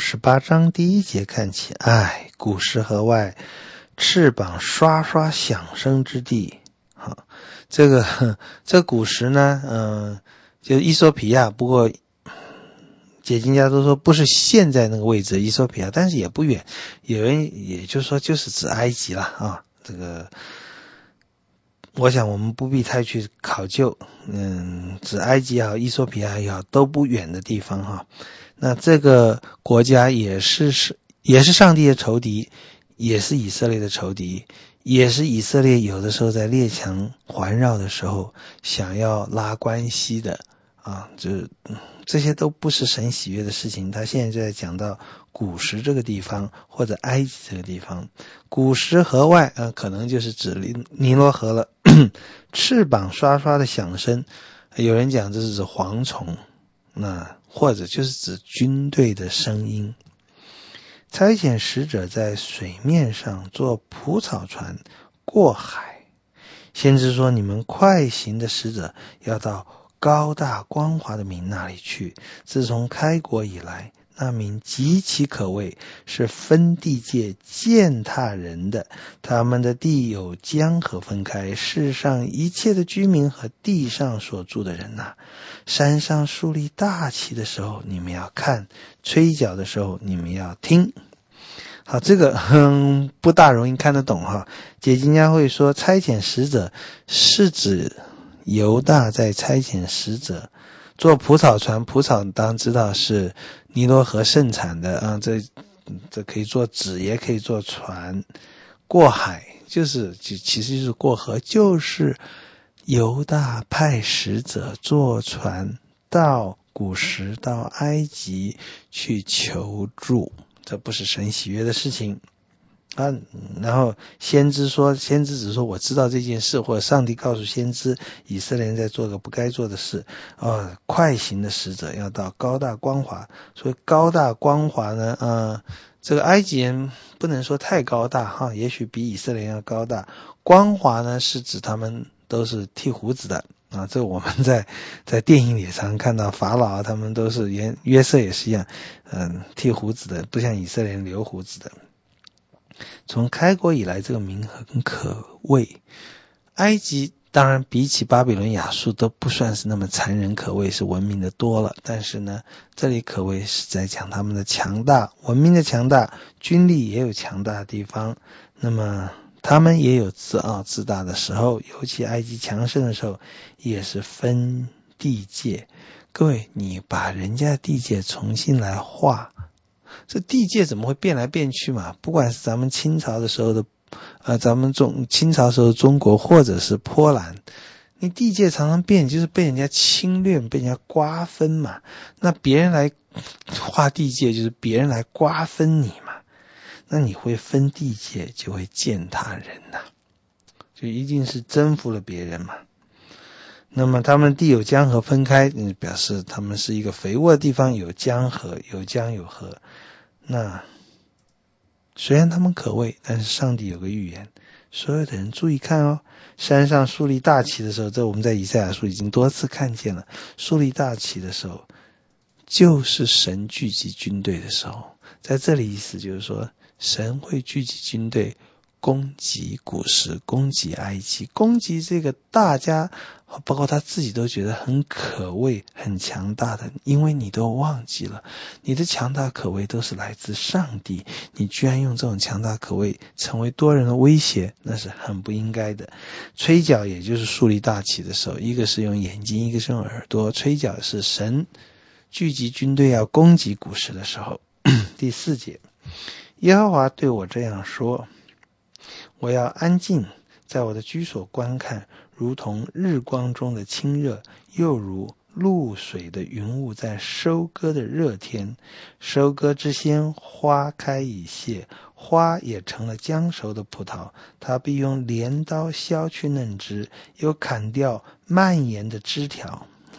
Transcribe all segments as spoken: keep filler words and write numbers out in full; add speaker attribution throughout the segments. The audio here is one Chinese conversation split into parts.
Speaker 1: 十八章第一节看起，哎，古时河外，翅膀刷刷响声之地。好，这个这古时呢，嗯、呃，就是伊索比亚，不过解经家都说不是现在那个位置伊索比亚，但是也不远，有人也就是说就是指埃及了啊。这个我想我们不必太去考究，嗯，指埃及也好，伊索比亚也好，都不远的地方哈。那这个国家也是是也是上帝的仇敌，也是以色列的仇敌，也是以色列有的时候在列强环绕的时候想要拉关系的啊，这这些都不是神喜悦的事情。他现在就在讲到古时这个地方或者埃及这个地方，古时河外啊，可能就是指尼罗河了。翅膀刷刷的响声，有人讲这是指蝗虫，那或者就是指军队的声音。差遣使者在水面上坐蒲草船过海。先知说，你们快行的使者要到高大光华的民那里去。自从开国以来，那民极其可畏，是分地界践踏人的。他们的地有江河分开，世上一切的居民和地上所住的人啊，山上树立大旗的时候你们要看，吹角的时候你们要听。好，这个嗯不大容易看得懂哈。解经家会说，差遣使者是指犹大在差遣使者做蒲草船，蒲草当然知道是尼罗河盛产的啊，这这可以做纸，也可以做船。过海就是其实就是过河，就是犹大派使者坐船到古时到埃及去求助，这不是神喜悦的事情啊。然后先知说，先知只说我知道这件事，或者上帝告诉先知以色列人在做个不该做的事啊。快行的使者要到高大光华，所以高大光华呢，呃，这个埃及人不能说太高大哈，也许比以色列人要高大。光华呢是指他们都是剃胡子的啊，这我们在在电影里常看到法老啊，他们都是约约瑟也是一样，嗯，剃胡子的，不像以色列人留胡子的。从开国以来，这个民很可畏。埃及当然比起巴比伦亚述都不算是那么残忍可畏，是文明的多了，但是呢，这里可谓是在讲他们的强大，文明的强大，军力也有强大的地方。那么他们也有自傲自大的时候，尤其埃及强盛的时候也是分地界。各位，你把人家的地界重新来画，这地界怎么会变来变去嘛？不管是咱们清朝的时候的呃，咱们中清朝时候的中国，或者是波兰，你地界常常变，就是被人家侵略，被人家瓜分嘛。那别人来画地界，就是别人来瓜分你嘛。那你会分地界，就会践踏人呐、啊，就一定是征服了别人嘛。那么他们地有江河分开，嗯，表示他们是一个肥沃的地方，有江河，有江有河。那虽然他们可畏，但是上帝有个预言，所有的人注意看哦，山上树立大旗的时候，这我们在以赛亚书已经多次看见了，树立大旗的时候就是神聚集军队的时候。在这里意思就是说，神会聚集军队攻击古时，攻击埃及，攻击这个大家包括他自己都觉得很可畏很强大的，因为你都忘记了，你的强大可畏都是来自上帝，你居然用这种强大可畏成为多人的威胁，那是很不应该的。吹角也就是树立大旗的时候，一个是用眼睛，一个是用耳朵，吹角是神聚集军队要攻击古时的时候。第四节，耶和华对我这样说，我要安静在我的居所观看，如同日光中的清热，又如露水的云雾在收割的热天。收割之先，花开已谢，花也成了将熟的葡萄，他必用镰刀削去嫩枝，又砍掉蔓延的枝条。好，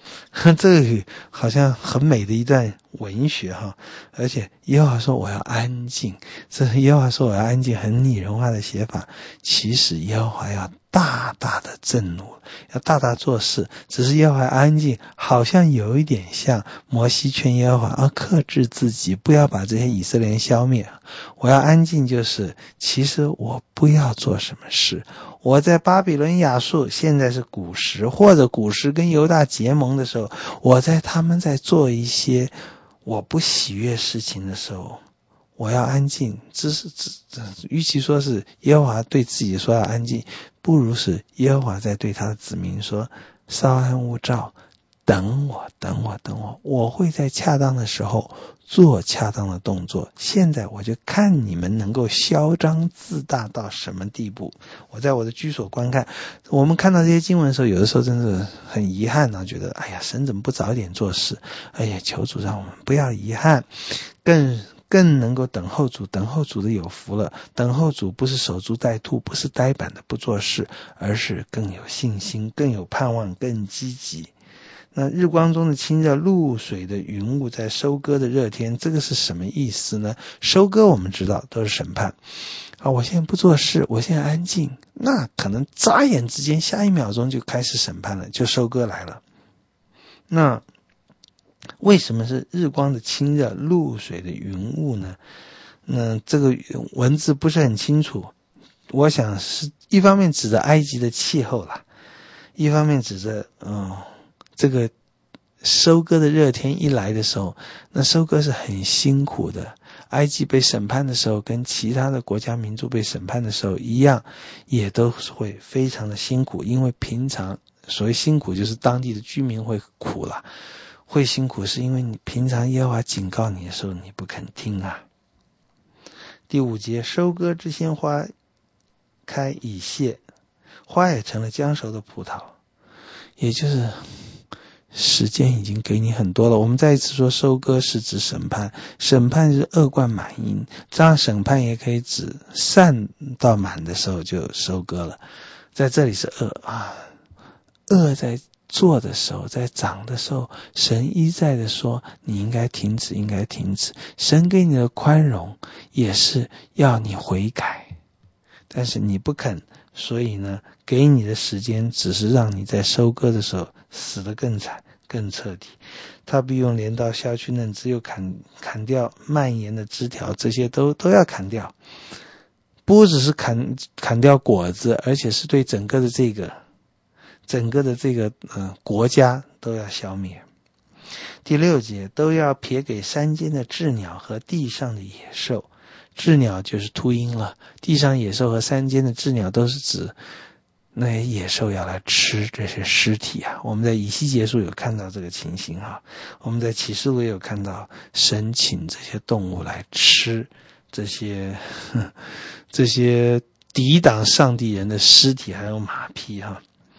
Speaker 1: 这个好像很美的一段文学哈，而且耶和华说我要安静，这是耶和华说我要安静，很拟人化的写法。其实耶和华要大大的震怒，要大大做事，只是耶和华安静，好像有一点像摩西劝耶和华要克制自己，不要把这些以色列人消灭。我要安静，就是其实我不要做什么事。我在巴比伦亚述，现在是古时，或者古时跟犹大结盟的时候，我在他们在做一些我不喜悦事情的时候，我要安静。这是这与其说是耶和华对自己说要安静，不如是耶和华在对他的子民说，稍安勿躁，等我等我等我，我会在恰当的时候做恰当的动作。现在我就看你们能够嚣张自大到什么地步。我在我的居所观看，我们看到这些经文的时候，有的时候真的很遗憾呢、啊，觉得哎呀，神怎么不早一点做事？哎呀，求主让我们不要遗憾，更更能够等候主。等候主的有福了。等候主不是守株待兔，不是呆板的不做事，而是更有信心，更有盼望，更积极。那日光中的清热，露水的云雾，在收割的热天，这个是什么意思呢？收割我们知道都是审判啊，我现在不做事，我现在安静，那可能眨眼之间下一秒钟就开始审判了，就收割来了。那为什么是日光的清热，露水的云雾呢？那这个文字不是很清楚，我想是一方面指着埃及的气候啦，一方面指着嗯这个收割的热天一来的时候，那收割是很辛苦的。埃及被审判的时候，跟其他的国家民族被审判的时候一样，也都会非常的辛苦。因为平常所谓辛苦，就是当地的居民会苦了，会辛苦是因为你平常耶和华警告你的时候，你不肯听啊。第五节，收割之先花开已谢，花也成了将熟的葡萄，也就是时间已经给你很多了。我们再一次说，收割是指审判，审判是恶贯满盈，这样审判也可以指善到满的时候就收割了。在这里是恶啊，恶在做的时候，在长的时候，神一再的说你应该停止，应该停止。神给你的宽容也是要你悔改，但是你不肯，所以呢，给你的时间只是让你在收割的时候死得更惨更彻底。他必用镰刀削去嫩枝，又砍砍掉蔓延的枝条，这些都都要砍掉，不只是砍砍掉果子，而且是对整个的这个整个的这个呃国家都要消灭。第六节，都要撇给山间的鸷鸟和地上的野兽。鸷鸟就是秃鹰了，地上野兽和山间的鸷鸟都是指那些野兽要来吃这些尸体啊。我们在以西结书有看到这个情形啊，我们在启示录也有看到神请这些动物来吃这些这些抵挡上帝人的尸体还有马匹哈、啊。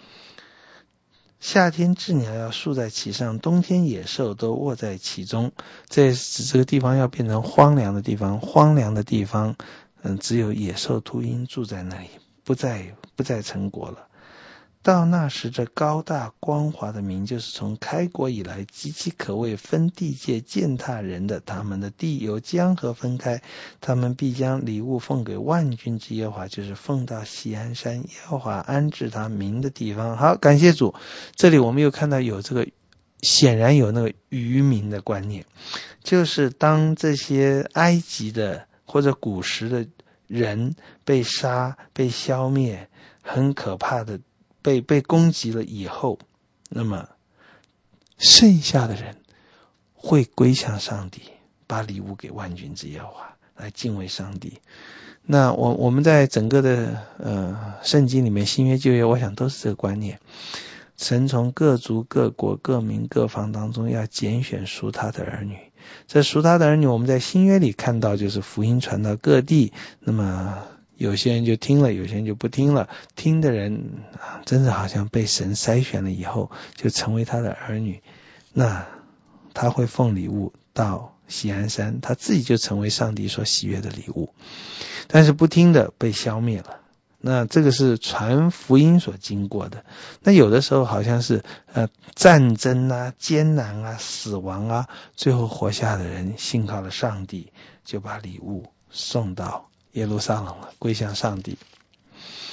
Speaker 1: 夏天鸷鸟要宿在其上，冬天野兽都卧在其中。这使这个地方要变成荒凉的地方，荒凉的地方，嗯，只有野兽秃鹰住在那里，不再不再成国了。到那时，这高大光滑的民，就是从开国以来极其可畏分地界践踏人的，他们的地由江河分开，他们必将礼物奉给万军之耶和华，就是奉到锡安山耶和华安置他民的地方。好，感谢主。这里我们又看到有这个显然有那个渔民的观念，就是当这些埃及的或者古时的人被杀被消灭，很可怕的被被攻击了以后，那么剩下的人会归向上帝，把礼物给万军之耶和华，来敬畏上帝。那我我们在整个的呃圣经里面，新约旧约，我想都是这个观念。神从各族各国各民各方当中要拣选属他的儿女，这属他的儿女我们在新约里看到，就是福音传到各地，那么有些人就听了，有些人就不听了。听的人真的好像被神筛选了以后，就成为他的儿女，那他会奉礼物到锡安山，他自己就成为上帝所喜悦的礼物。但是不听的被消灭了， 那这个是传福音所经过的。那有的时候好像是呃战争啊、艰难啊、死亡啊，最后活下的人信靠了上帝，就把礼物送到耶路撒冷了，归向上帝。